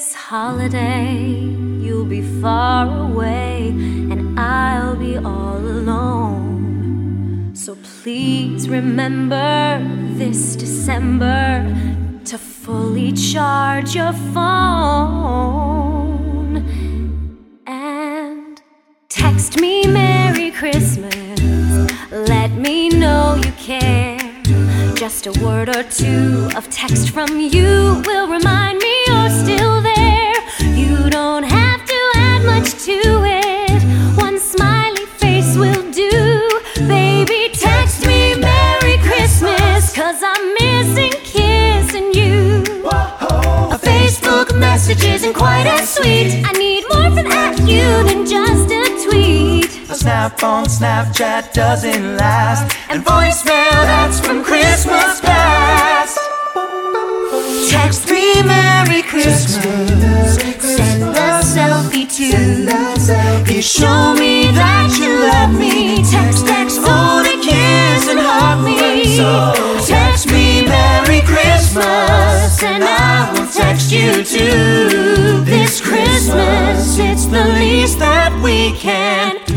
This holiday, you'll be far away, and I'll be all alone. So please remember this December to fully charge your phone and text me Merry Christmas. Let me know you care. Just a word or two of text from you will remind me you're still there. You don't have to add much to it. One smiley face will do. Baby, text me Merry Christmas, 'cause I'm missing kissing you. A Facebook message isn't quite as sweet. I need more from at you than just a tweet. A snap on Snapchat doesn't last, and voicemail that's from Christmas past. Text me Merry Christmas. Send a selfie too. You show me that you love me. Text, hold a kiss and hug me. Text me Merry Christmas, and I will text you too. This Christmas, it's the least that we can